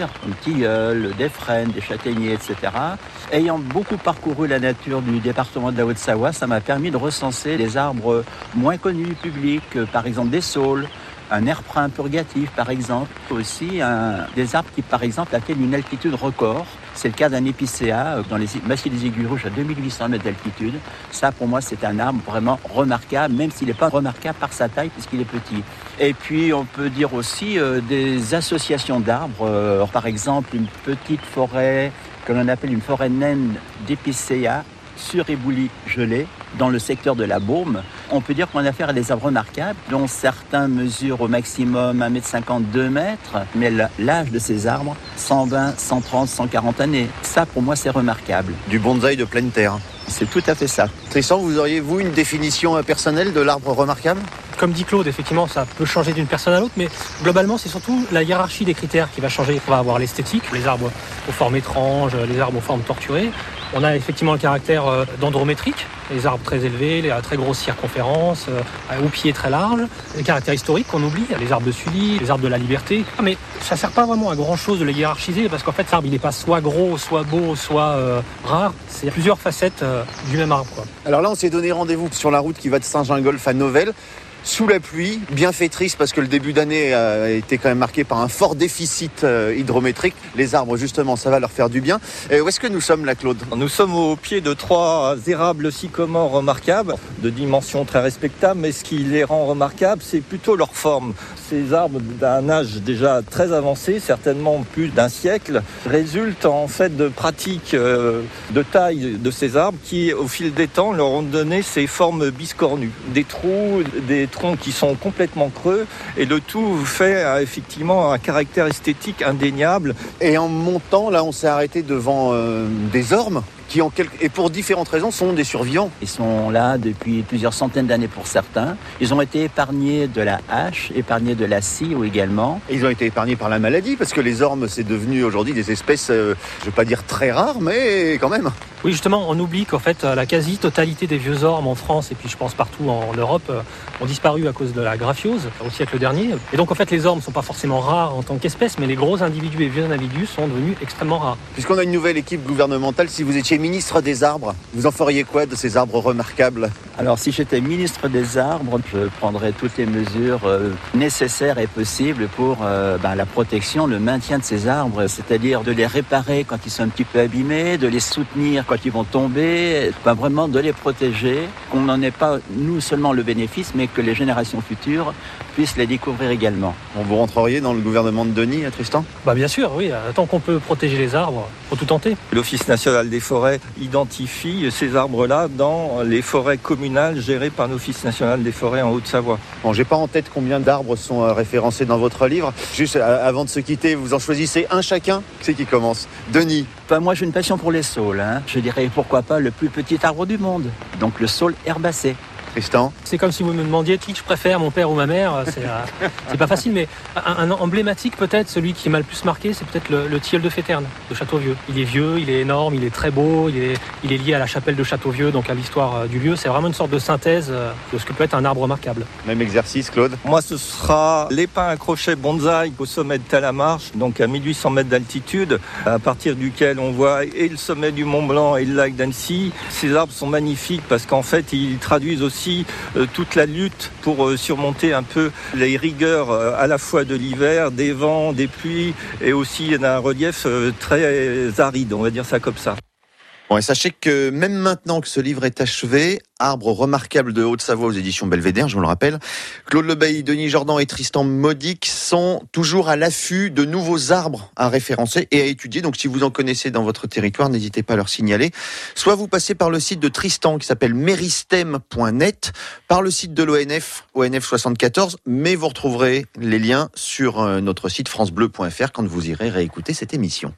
tilleuls, des frênes, des châtaigniers, et cetera. Ayant beaucoup parcouru la nature du département de la Haute-Savoie, ça m'a permis de recenser des arbres moins connus du public, par exemple des saules, un airprin purgatif par exemple, aussi un, des arbres qui par exemple atteignent une altitude record. C'est le cas d'un épicéa dans les massifs des Aiguilles Rouges à deux mille huit cents mètres d'altitude. Ça pour moi c'est un arbre vraiment remarquable, même s'il n'est pas remarquable par sa taille puisqu'il est petit. Et puis on peut dire aussi euh, des associations d'arbres, euh, par exemple une petite forêt que l'on appelle une forêt naine d'épicéa sur éboulis gelés dans le secteur de la Baume. On peut dire qu'on a affaire à des arbres remarquables dont certains mesurent au maximum un mètre cinquante, deux mètres, mais l'âge de ces arbres, cent vingt, cent trente, cent quarante années. Ça pour moi c'est remarquable. Du bonsaï de pleine terre. C'est tout à fait ça. Tristan, vous auriez vous une définition personnelle de l'arbre remarquable ? Comme dit Claude, effectivement, ça peut changer d'une personne à l'autre, mais globalement, c'est surtout la hiérarchie des critères qui va changer. On va avoir l'esthétique, les arbres aux formes étranges, les arbres aux formes torturées. On a effectivement le caractère dendrométrique, les arbres très élevés, les très grosses circonférences, aux pieds très larges. Les caractères historiques qu'on oublie, les arbres de Sully, les arbres de la Liberté. Mais ça ne sert pas vraiment à grand chose de les hiérarchiser, parce qu'en fait, l'arbre, il n'est pas soit gros, soit beau, soit euh, rare. C'est plusieurs facettes euh, du même arbre, quoi. Alors là, on s'est donné rendez-vous sur la route qui va de Saint-Gingolph à Novelle. Sous la pluie, bien fait triste parce que le début d'année a été quand même marqué par un fort déficit euh, hydrométrique. Les arbres, justement, ça va leur faire du bien. Et où est-ce que nous sommes là, Claude ? Nous sommes au pied de trois érables sycomores remarquables, de dimensions très respectables, mais ce qui les rend remarquables, c'est plutôt leur forme. Ces arbres d'un âge déjà très avancé, certainement plus d'un siècle, résultent en fait de pratiques euh, de taille de ces arbres qui, au fil des temps, leur ont donné ces formes biscornues. Des trous, des troncs qui sont complètement creux, et le tout fait euh, effectivement un caractère esthétique indéniable. Et en montant, là, on s'est arrêté devant euh, des ormes qui, ont quelque... et pour différentes raisons, sont des survivants. Ils sont là depuis plusieurs centaines d'années pour certains. Ils ont été épargnés de la hache, épargnés de la scie également. Et ils ont été épargnés par la maladie, parce que les ormes, c'est devenu aujourd'hui des espèces, euh, je ne vais pas dire très rares, mais quand même. Oui, justement, on oublie qu'en fait, la quasi-totalité des vieux ormes en France, et puis je pense partout en Europe, ont disparu à cause de la graphiose, au siècle dernier. Et donc, en fait, les ormes ne sont pas forcément rares en tant qu'espèce, mais les gros individus et vieux individus sont devenus extrêmement rares. Puisqu'on a une nouvelle équipe gouvernementale, si vous étiez ministre des arbres, vous en feriez quoi de ces arbres remarquables ? Alors, si j'étais ministre des arbres, je prendrais toutes les mesures euh, nécessaires et possibles pour euh, ben, la protection, le maintien de ces arbres, c'est-à-dire de les réparer quand ils sont un petit peu abîmés, de les soutenir quand ils vont tomber, ben, vraiment de les protéger, qu'on n'en ait pas, nous, seulement le bénéfice, mais que les générations futures puissent les découvrir également. On vous rentreriez dans le gouvernement de Denis, Tristan ? Bah bien sûr, oui. Tant qu'on peut protéger les arbres, faut tout tenter. L'Office national des forêts identifie ces arbres-là dans les forêts communales gérées par l'Office national des forêts en Haute-Savoie. Bon, j'ai pas en tête combien d'arbres sont référencés dans votre livre. Juste avant de se quitter, vous en choisissez un chacun. C'est qui commence ? Denis. Ben, moi, j'ai une passion pour les saules. Hein. Je dirais pourquoi pas le plus petit arbre du monde. Donc le saule herbacé. Tristan. C'est comme si vous me demandiez qui je préfère, mon père ou ma mère. C'est, euh, c'est pas facile, mais un, un emblématique peut-être, celui qui m'a le plus marqué, c'est peut-être le, le tilleul de Féterne, de Châteauvieux. Il est vieux, il est énorme, il est très beau, il est, il est lié à la chapelle de Châteauvieux, donc à l'histoire du lieu. C'est vraiment une sorte de synthèse de ce que peut être un arbre remarquable. Même exercice, Claude. Moi, ce sera l'épin à crochet bonsaï au sommet de Talamarche, donc à mille huit cents mètres d'altitude, à partir duquel on voit et le sommet du Mont Blanc et le lac d'Annecy. Ces arbres sont magnifiques parce qu'en fait, ils traduisent aussi Euh, toute la lutte pour euh, surmonter un peu les rigueurs euh, à la fois de l'hiver, des vents, des pluies et aussi d'un relief euh, très aride, on va dire ça comme ça. Bon, et sachez que même maintenant que ce livre est achevé, Arbres remarquables de Haute-Savoie aux éditions Belvédère, je vous le rappelle, Claude Lebailly, Denis Jordan et Tristan Modic sont toujours à l'affût de nouveaux arbres à référencer et à étudier. Donc si vous en connaissez dans votre territoire, n'hésitez pas à leur signaler. Soit vous passez par le site de Tristan qui s'appelle méristème point net, par le site de l'O N F, O N F soixante-quatorze, mais vous retrouverez les liens sur notre site francebleu point f r quand vous irez réécouter cette émission.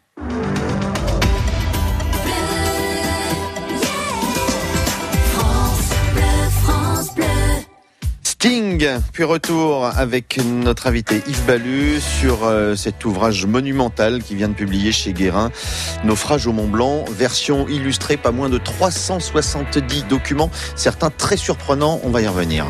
Sting, puis retour avec notre invité Yves Ballu sur euh, cet ouvrage monumental qui vient de publier chez Guérin, Naufrage au Mont Blanc, version illustrée, pas moins de trois cent soixante-dix documents, certains très surprenants, on va y revenir.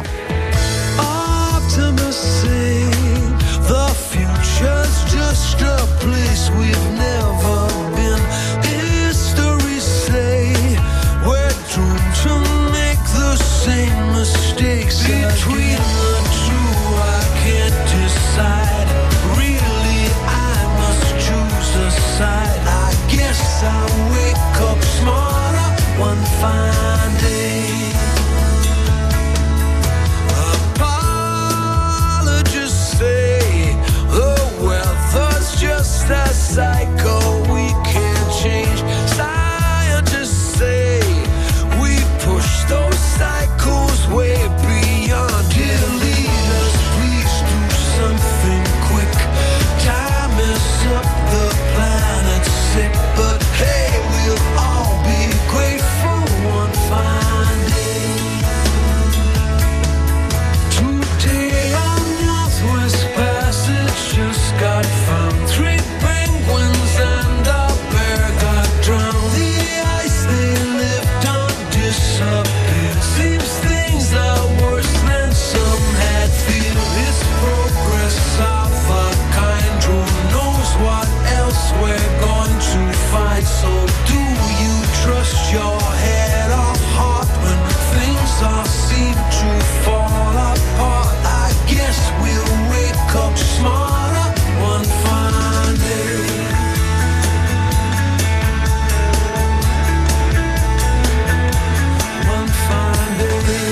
Optimistic, the future's just a place place we've never been. History say we're doomed to make the same mistakes. Between the two I can't decide. Really I must choose a side. I guess I'll wake up smarter one fine day. Apologists say the weather's just a cycle we can't change. Scientists say we push those cycles way beyond. Dear leaders, please do something quick. Time is up, the planet's sick. But hey, we'll all be grateful one fine day. Today on Northwest Passage just got found. Three penguins and a bear got drowned. The ice they lived on disappeared. Seems things are worse than some had feared. It's progress of a kind. Who knows what else we're going to find? So do you trust your head or heart when things all seem to fall apart? I guess we'll wake up smarter one fine day. One fine day.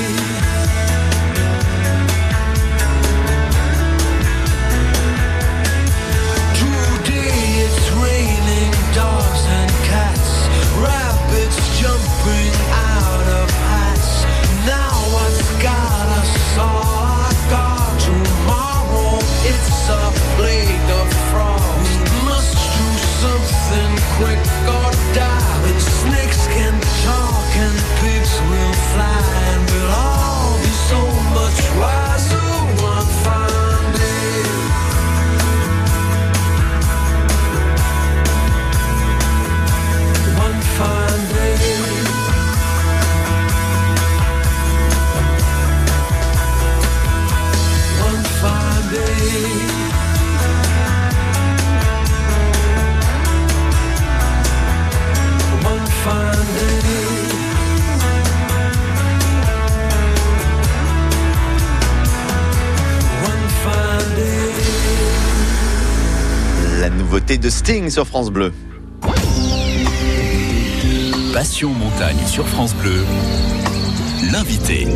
Today it's raining dogs and cats, rabbits jumping out of hats. Now what's got us all agog? Tomorrow it's a plague of frogs. We must do something quick or die. When snakes can talk and pigs will fly, and we'll all be so much wiser one fine day. One fine day. One fine day. One fine day. One fine day. La nouveauté de Sting sur France Bleu. Passion montagne sur France Bleu. L'invité.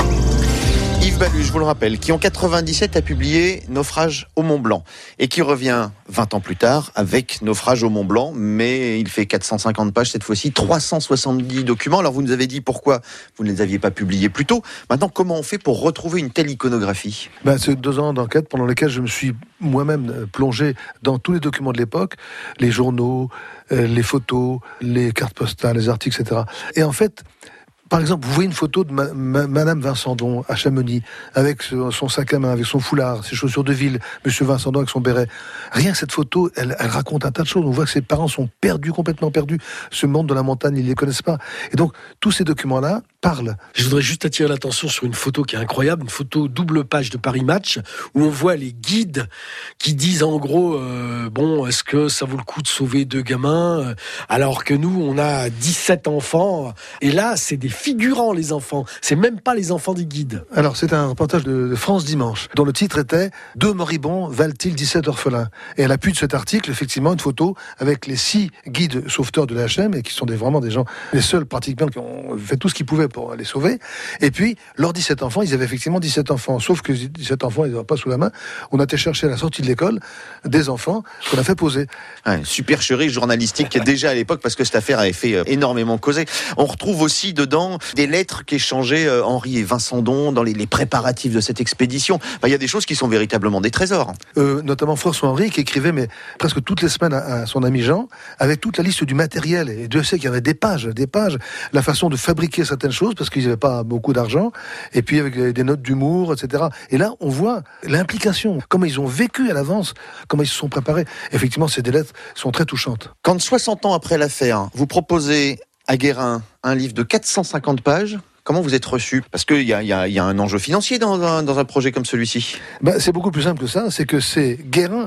Yves Ballu, je vous le rappelle, qui en quatre-vingt-dix-sept a publié Naufrage au Mont Blanc et qui revient vingt ans plus tard avec Naufrage au Mont Blanc, mais il fait quatre cent cinquante pages cette fois-ci, trois cent soixante-dix documents. Alors vous nous avez dit pourquoi vous ne les aviez pas publiés plus tôt. Maintenant, comment on fait pour retrouver une telle iconographie ? Ben, c'est deux ans d'enquête pendant lesquels je me suis moi-même plongé dans tous les documents de l'époque, les journaux, euh, les photos, les cartes postales, les articles, et cetera. Et en fait, par exemple, vous voyez une photo de ma, ma, Madame Vincendon à Chamonix, avec ce, son sac à main, avec son foulard, ses chaussures de ville, Monsieur Vincendon avec son béret. Rien que cette photo, elle, elle raconte un tas de choses. On voit que ses parents sont perdus, complètement perdus. Ce monde de la montagne, ils ne les connaissent pas. Et donc, tous ces documents-là parlent. Je voudrais juste attirer l'attention sur une photo qui est incroyable, une photo double page de Paris Match, où on voit les guides qui disent en gros, euh, bon, est-ce que ça vaut le coup de sauver deux gamins, alors que nous, on a dix-sept enfants. Et là, c'est des figurants, les enfants. C'est même pas les enfants des guides. Alors, c'est un reportage de France Dimanche, dont le titre était « Deux moribonds valent-ils dix-sept orphelins ?» Et à l'appui de cet article, effectivement, une photo avec les six guides sauveteurs de la H M, et qui sont des, vraiment des gens, les seuls pratiquement qui ont fait tout ce qu'ils pouvaient pour les sauver. Et puis, leurs dix-sept enfants, ils avaient effectivement dix-sept enfants, sauf que dix-sept enfants, ils n'avaient pas sous la main. On a été chercher à la sortie de l'école des enfants qu'on a fait poser. Ouais, supercherie journalistique déjà à l'époque, parce que cette affaire avait fait énormément causer. On retrouve aussi dedans des lettres qu'échangeaient Henri et Vincendon dans les, les préparatifs de cette expédition. Enfin, il y a des choses qui sont véritablement des trésors. Euh, notamment François Henri qui écrivait mais presque toutes les semaines à, à son ami Jean, avec toute la liste du matériel. Et Dieu sait qu'il y avait des pages, des pages, la façon de fabriquer certaines choses, parce qu'ils n'avaient pas beaucoup d'argent, et puis avec des notes d'humour, et cetera. Et là, on voit l'implication, comment ils ont vécu à l'avance, comment ils se sont préparés. Effectivement, ces des lettres sont très touchantes. Quand soixante ans après l'affaire, vous proposez à Guérin un livre de quatre cent cinquante pages, comment vous êtes reçu ? Parce qu'il y a, y, a, y a un enjeu financier dans un, dans un projet comme celui-ci. Ben, c'est beaucoup plus simple que ça. C'est que c'est Guérin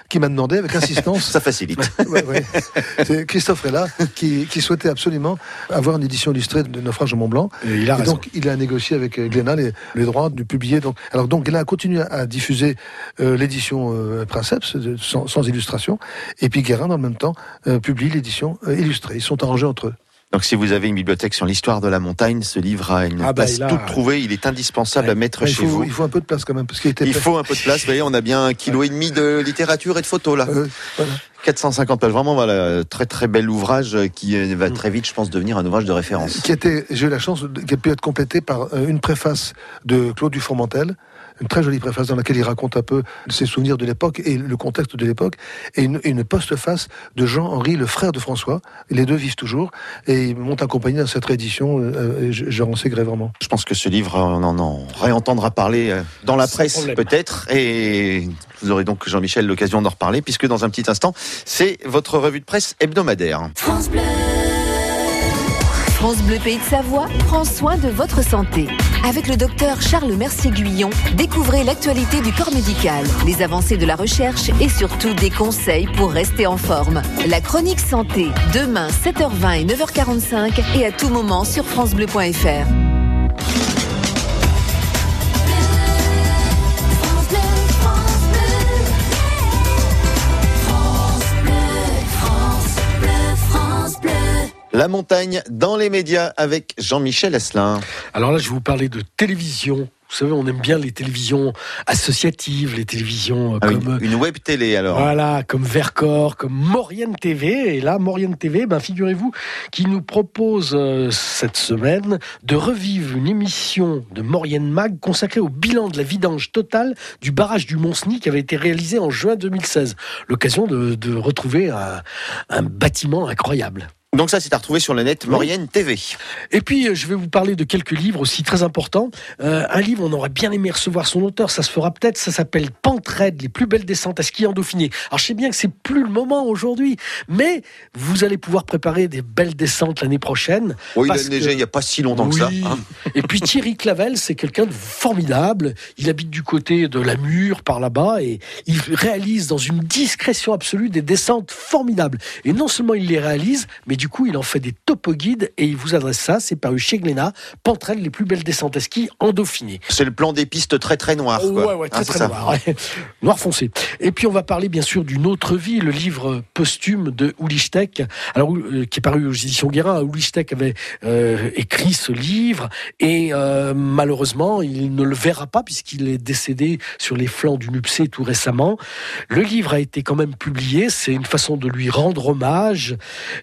qui m'a demandé avec insistance. Ça facilite. Ouais, ouais. C'est Christophe Rella qui, qui souhaitait absolument avoir une édition illustrée de Naufrage au Mont Blanc. Et il a et raison. donc il a négocié avec Glénat les, les droits de publier. Donc, alors donc Glénat continue à, à diffuser euh, l'édition euh, Princeps de- sans, sans illustration, et puis Guérin dans le même temps euh, publie l'édition euh, illustrée. Ils sont arrangés entre eux. Donc si vous avez une bibliothèque sur l'histoire de la montagne, ce livre a une Ah bah, place il a- toute trouvée. Il est indispensable Ouais. à mettre Mais il chez faut, vous. il faut un peu de place quand même parce qu'il était. Il faut un peu de place. Vous voyez, on a bien un kilo et demi de littérature et de photos là. Euh, voilà. quatre cent cinquante pages. Vraiment, voilà, très très bel ouvrage qui euh, va très vite, je pense, devenir un ouvrage de référence. Qui était, j'ai eu la chance, de- qui a pu être complété par euh, une préface de Claude Dufourmentel, une très jolie préface dans laquelle il raconte un peu ses souvenirs de l'époque et le contexte de l'époque, et une, une postface de Jean-Henri, le frère de François. Les deux vivent toujours, et ils m'ont accompagné dans cette réédition, euh, et je- j'en sais gré vraiment. Je pense que ce livre, on en, en réentendra parler euh, dans la Sans presse problème. peut-être, et vous aurez donc, Jean-Michel, l'occasion d'en reparler, puisque dans un petit instant, c'est votre revue de presse hebdomadaire. France Bleu. France Bleu Pays de Savoie prend soin de votre santé. Avec le docteur Charles Mercier-Guyon, découvrez l'actualité du corps médical, les avancées de la recherche et surtout des conseils pour rester en forme. La chronique santé, demain sept heures vingt et neuf heures quarante-cinq et à tout moment sur francebleu point f r. France Bleu, France Bleu. France Bleu, France Bleu, France Bleu. La montagne dans les médias avec Jean-Michel Asselin. Alors là, je vais vous parler de télévision. Vous savez, on aime bien les télévisions associatives, les télévisions euh, Ah, comme... une, une web télé alors. Voilà, comme Vercors, comme Maurienne T V. Et là, Maurienne T V, ben, figurez-vous, qui nous propose euh, cette semaine de revivre une émission de Maurienne Mag consacrée au bilan de la vidange totale du barrage du Mont-Cenis qui avait été réalisé en juin deux mille seize. L'occasion de, de retrouver un, un bâtiment incroyable. Donc ça, c'est à retrouver sur le net, Maurienne T V. Et puis, euh, je vais vous parler de quelques livres aussi très importants. Euh, un livre, on aurait bien aimé recevoir son auteur, ça se fera peut-être, ça s'appelle Pentraide, les plus belles descentes à ski en Dauphiné. Alors, je sais bien que c'est plus le moment aujourd'hui, mais vous allez pouvoir préparer des belles descentes l'année prochaine. Oui, il a parce neigé que- il n'y a pas si longtemps Oui. que ça. hein. Et puis Thierry Clavel, c'est quelqu'un de formidable. Il habite du côté de la Mure, par là-bas, et il réalise dans une discrétion absolue des descentes formidables. Et non seulement il les réalise, mais du coup, il en fait des topo guides et il vous adresse ça. C'est paru chez Glénat. Pentraide, les plus belles descentes à ski en Dauphiné. C'est le plan des pistes très très noires. Quoi. Ouais, ouais, très, Hein, c'est très ça. noir. ouais. Noir foncé. Et puis, on va parler, bien sûr, d'une autre vie, le livre posthume de Ulichtek, alors, euh, qui est paru aux éditions Guérin. Ulichtek avait euh, écrit ce livre et euh, malheureusement, il ne le verra pas puisqu'il est décédé sur les flancs du Nupsé tout récemment. Le livre a été quand même publié. C'est une façon de lui rendre hommage.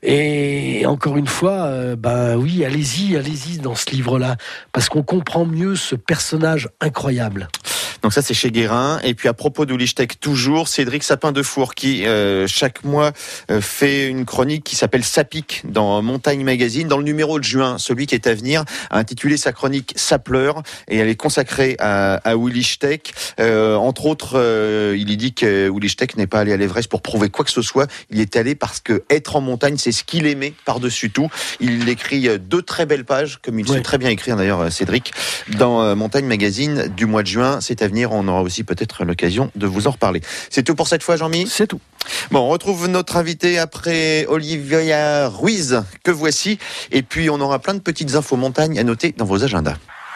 Et encore une fois, euh, ben oui, allez-y, allez-y dans ce livre-là, parce qu'on comprend mieux ce personnage incroyable. Donc ça, c'est chez Guérin. Et puis à propos d'Ulichtek, toujours, Cédric Sapin-Defour qui, euh, chaque mois, euh, fait une chronique qui s'appelle Sapic dans Montagne Magazine. Dans le numéro de juin, celui qui est à venir, a intitulé sa chronique Ça pleure. Et elle est consacrée à, à Ulichtek. Euh, entre autres, euh, il y dit que Ulichtek n'est pas allé à l'Everest pour prouver quoi que ce soit. Il y est allé parce que être en montagne, c'est ce qu'il aimait par-dessus tout. Il écrit deux très belles pages, comme il Ouais. sait très bien écrire d'ailleurs, Cédric, dans euh, Montagne Magazine du mois de juin. C'est à venir, on aura aussi peut-être l'occasion de vous en reparler. C'est tout pour cette fois, Jean-Mi ? C'est tout. Bon, on retrouve notre invité après Olivia Ruiz, que voici. Et puis, on aura plein de petites infos montagne à noter dans vos agendas.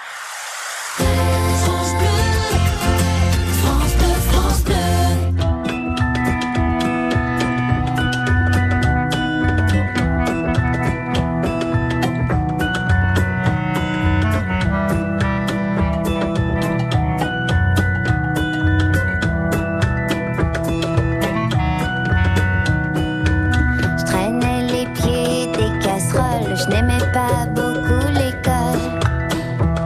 France Bleu, France Bleu, France Bleu. Je traînais les pieds des casseroles, je n'aimais pas beaucoup l'école.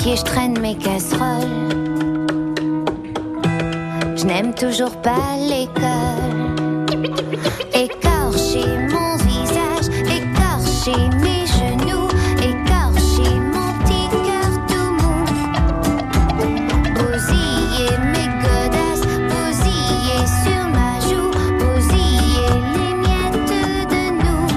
pied, je traîne mes casseroles. Je n'aime toujours pas l'école. Écorcher mon visage, écorcher mes genoux, écorcher mon petit cœur tout mou. Bousiller mes godasses, bousiller sur ma joue, bousiller les miettes de nous.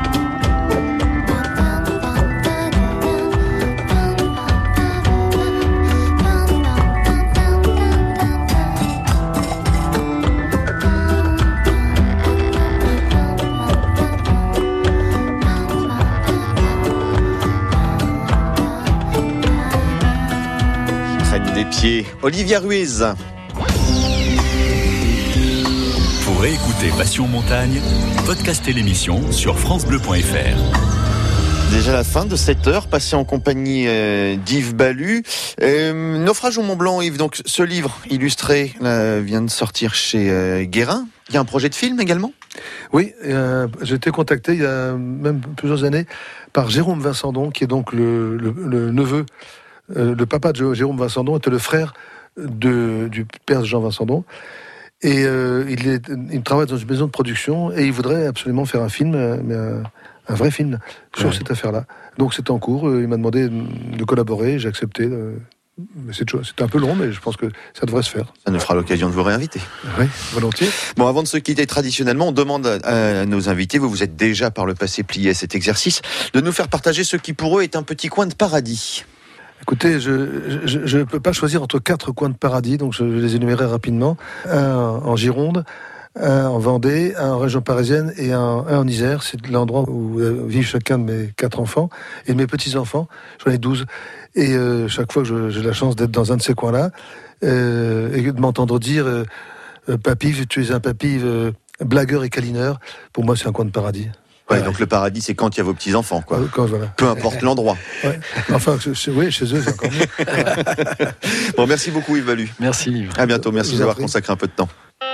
Des pieds. Olivia Ruiz. Pour réécouter Passion Montagne, podcastez l'émission sur francebleu point fr. Déjà la fin de cette heure passée en compagnie euh, d'Yves Balu. Euh, Naufrage au Mont Blanc, Yves. Donc ce livre illustré là, vient de sortir chez euh, Guérin. Il y a un projet de film également ? Oui, euh, j'ai été contacté il y a même plusieurs années par Jérôme Vincendon, qui est donc le, le, le neveu. Euh, le papa de Jérôme Vincendon était le frère de, du père de Jean Vincendon. Et euh, il, est, il travaille dans une maison de production et il voudrait absolument faire un film, mais un, un vrai film, sur ouais. cette affaire-là. Donc c'est en cours, il m'a demandé de collaborer, j'ai accepté. Euh, c'est, c'est un peu long, mais je pense que ça devrait se faire. Ça nous fera l'occasion de vous réinviter. Oui, volontiers. Bon, avant de se quitter, traditionnellement, on demande à, à nos invités, vous vous êtes déjà par le passé plié à cet exercice, de nous faire partager ce qui pour eux est un petit coin de paradis. Écoutez, je ne peux pas choisir entre quatre coins de paradis, donc je vais les énumérer rapidement. Un en Gironde, un en Vendée, un en région parisienne et un, un en Isère. C'est l'endroit où vivent chacun de mes quatre enfants et de mes petits-enfants. J'en ai douze. Et euh, chaque fois que je, j'ai la chance d'être dans un de ces coins-là, euh, et de m'entendre dire euh, « Papy, tu es un papy euh, blagueur et câlineur », pour moi c'est un coin de paradis. Ouais, ouais, donc le paradis, c'est quand il y a vos petits-enfants, quoi. Quand, voilà. Peu importe l'endroit. Ouais. Enfin, je, oui, chez eux, c'est encore mieux. Bon, merci beaucoup, Yves Balu. Merci. À bientôt. Merci de nous avoir consacré un peu de temps.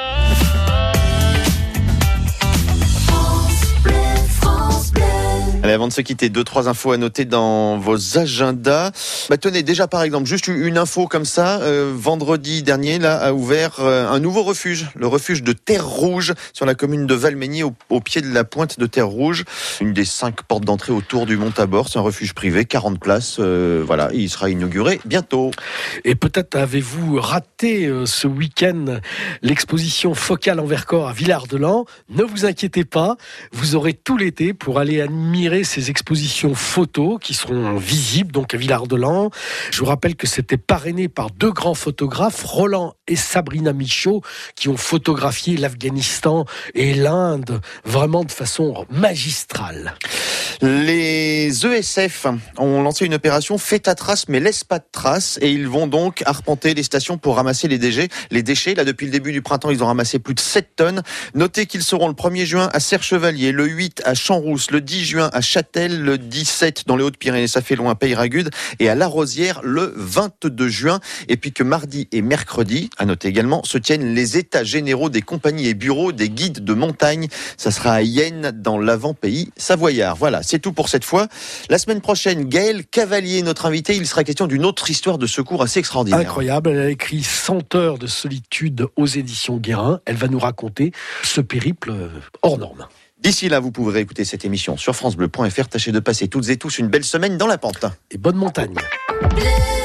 Allez, avant de se quitter, deux, trois infos à noter dans vos agendas. Bah, tenez, déjà par exemple, juste une info comme ça, euh, vendredi dernier, là, a ouvert euh, un nouveau refuge, le refuge de Terre Rouge, sur la commune de Valmeigny, au, au pied de la pointe de Terre Rouge. Une des cinq portes d'entrée autour du Mont Tabor. C'est un refuge privé, quarante places, euh, voilà, il sera inauguré bientôt. Et peut-être avez-vous raté euh, ce week-end l'exposition Focale en Vercors à Villard-de-Lans. Ne vous inquiétez pas, vous aurez tout l'été pour aller admirer ces expositions photos qui seront visibles donc à Villard-de-Lans. Je vous rappelle que c'était parrainé par deux grands photographes, Roland et Sabrina Michaud, qui ont photographié l'Afghanistan et l'Inde vraiment de façon magistrale. Les E S F ont lancé une opération Fais ta trace mais laisse pas de traces, et ils vont donc arpenter les stations pour ramasser les déchets. Les déchets, là depuis le début du printemps, ils ont ramassé plus de sept tonnes. Notez qu'ils seront le premier juin à Serre-Chevalier, le huit à Champs-Rousse, le dix juin à Châtel, le dix-sept dans les Hautes-Pyrénées, ça fait loin, Peyragudes, et à La Rosière le vingt-deux juin. Et puis que mardi et mercredi, à noter également, se tiennent les états généraux des compagnies et bureaux des guides de montagne. Ça sera à Yenne, dans l'avant-pays savoyard. Voilà, c'est tout pour cette fois. La semaine prochaine, Gaëlle Cavalier, notre invité, il sera question d'une autre histoire de secours assez extraordinaire. Incroyable, elle a écrit cent heures de solitude aux éditions Guérin. Elle va nous raconter ce périple hors norme. D'ici là, vous pourrez écouter cette émission sur francebleu point fr. Tâchez de passer toutes et tous une belle semaine dans la pente. Et bonne montagne. Bleu.